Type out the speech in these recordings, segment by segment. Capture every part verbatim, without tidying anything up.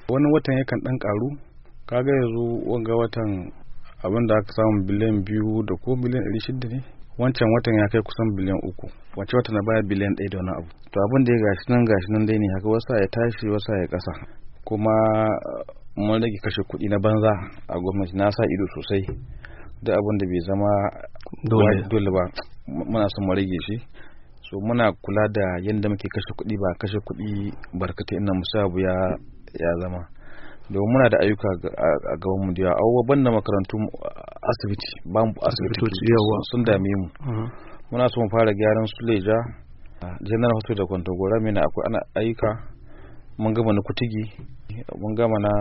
wani watan yakan dan karu. Kaga yanzu wanga watan abin da aka samu biliyan biyu da ko biliyan ɗari shida ne, wancan watan ya kai kusan biliyan uku, wancan watan na baya biliyan ɗaya da wani abu. To abin da ya gashi nan gashi nan dai ne haka, wasa ya tashi wasa ya kasa. Kuma mun rage kashe kuɗi na banza a gwamnati, na sa ido sosai da abin da bai zama dole ba muna son mu rage shi. So muna kula da yadda muke kashe kuɗi, ba kashe kuɗi barkatai inda musabu ya ya zama. Domin muna da ayyuka a gaban mu da yawa, abubuwa banda makarantu, asibiti ba mu asibitoci sun dame mu. Muna so mu fara gyaran Suleja, General Hospital da Kwantagora, mena akwai ana ayyuka. Mun gama na Kutigi, mun gama na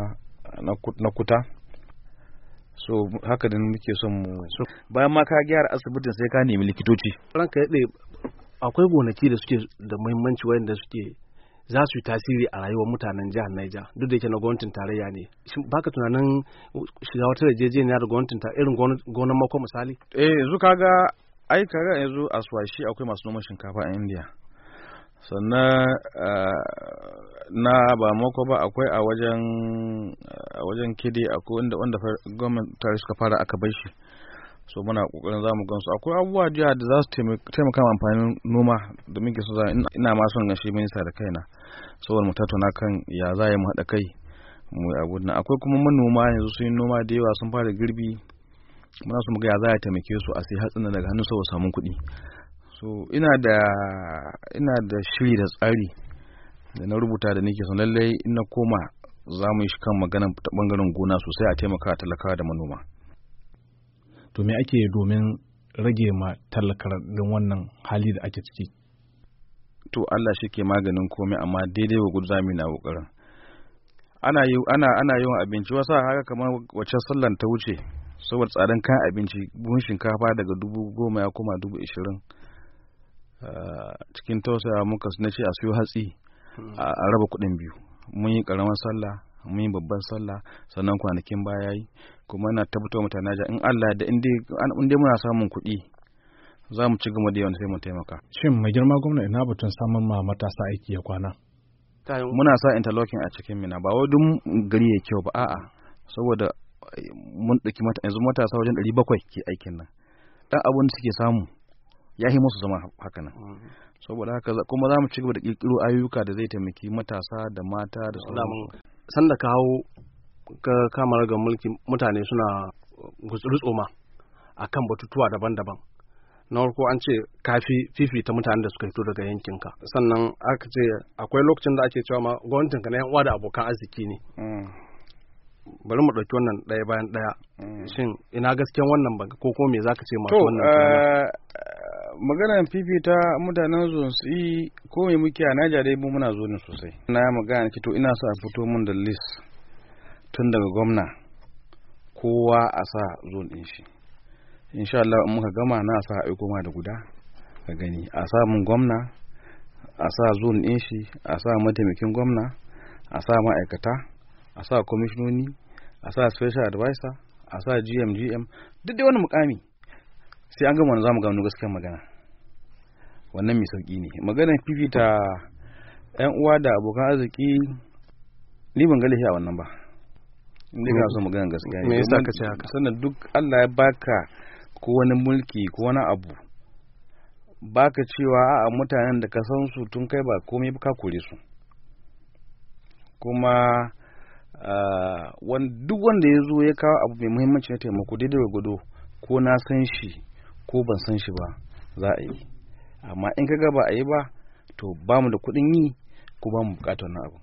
na Kuta. So haka da muke son mu. Bayan ma ka gyara asibitin sai ka nemi likitoci. Ranka ya ɗaya, akwai gonaki da suke da muhimmanci wanda suke za su yi tasiri a rayuwar mutanen jihar Niger, duk da yake na gwamnatin tarayya ne. Shin baka tunanin shiga wata yarjejeniya da gwamnatin ta irin gonan mako misali? Eh yanzu kaga ai kaga yanzu a Swashi akwai masu noman shinkafa a India. Sannan na ba mako ba akwai a wajen a wajen Kede, akwai wanda wanda gwamnati suka fara aka bar shi. So muna kokarin zamu gansu. Akwai abubuwa jiya da za su taimaka ma amfanin noma da muke so. Ina ma son gashi minista da kaina saboda mu tattauna kan ya za mu haɗa kai mu abu nan. Akwai kuma manoma yanzu sun yi noma da yawa, sun fara girbi. Muna so mu ga ya za a taimake su a sai hatsin daga hannun su samun kuɗi. So ina da ina da shiri da tsari da na rubuta da nake so lallai in na koma za mu yi shi kan magana ta bangaren gona sosai, a taimaka talakawa da manoma. To me ake domin rage ma talakar din wannan hali da ake ciki? To Allah shi ke maganin komai, amma daidai wa gudu zami na kokarin. Ana yi ana ana yawan abinci, wasa haka kamar wacce sallan ta wuce saboda tsadan kayan abinci, buhun shinkafa daga dubu goma ya koma dubu ishirin. Cikin tausaya muka na ce a siyo hatsi a raba kuɗin biyu. Mun yi ƙaramar sallah, mun yi babban sallah, sannan kwanakin baya yi. Kuma na tabbatar mutane ja in Allah da in dai muna samun kuɗi za mu ci gaba da yawan sai mu taimaka. Shin mai girma gwamna ina batun samun ma matasa aiki ya kwana? Muna sa interlocking a cikin Mina, ba wai duk gari ya kyau ba, a'a saboda mun ɗauki mata yanzu matasa wajen ɗari bakwai ke aikin nan. Dan abun da suke samu ya yi musu zama haka nan. Saboda haka kuma za mu ci gaba da ƙirƙiro ayyuka da zai taimaki matasa da mata da sauran. Sanda ka hau ka kama ga mulki, mutane suna gutsurutsoma a kan batutuwa daban-daban. Na farko an ce kafi fifita mutanen da suka fito daga yankinka, sannan aka ce akwai lokacin da ake cewa ma gwamnatinka na yan uwa da abokan arziki ne. Bari mu ɗauki wannan ɗaya bayan ɗaya. Shin ina gasken wannan ba ko ko me zaka ce masu wannan tunanin? Maganar fifita mutanen zuwan su yi ko me muke a Naija dai mu muna zo ne sosai. Na magana ki to ina so a fito mun da list tun daga gwamna, kowa a sa zone din shi. Insha Allah in muka gama na sa aiko ma da guda ka gani, a sa mun gwamna, a sa zone din shi, a sa mataimakin gwamna, a sa ma'aikata, a sa kwamishinoni, a sa special advisor, a sa G M G M, duk dai wani mukami sai an gama za mu gano gaskiyar magana. Wannan mai sauki ne. Maganar fifita yan uwa da abokan arziki ni ban ga laifi a wannan ba. Inda ka so maganar gaskiya ne. Me yasa ka ce haka? Sannan duk Allah ya baka ko wani mulki ko wani abu, baka cewa a'a mutanen da ka san su tun kai ba komai ba ka kore su. Kuma duk wanda ya zo ya kawo abu mai muhimmanci na taimako daidai da gudu, ko na san shi ko ban san shi ba za a yi. Amma in ka ga ba a yi ba, to ba mu da kuɗin yi ko ba mu buƙatar wani abu.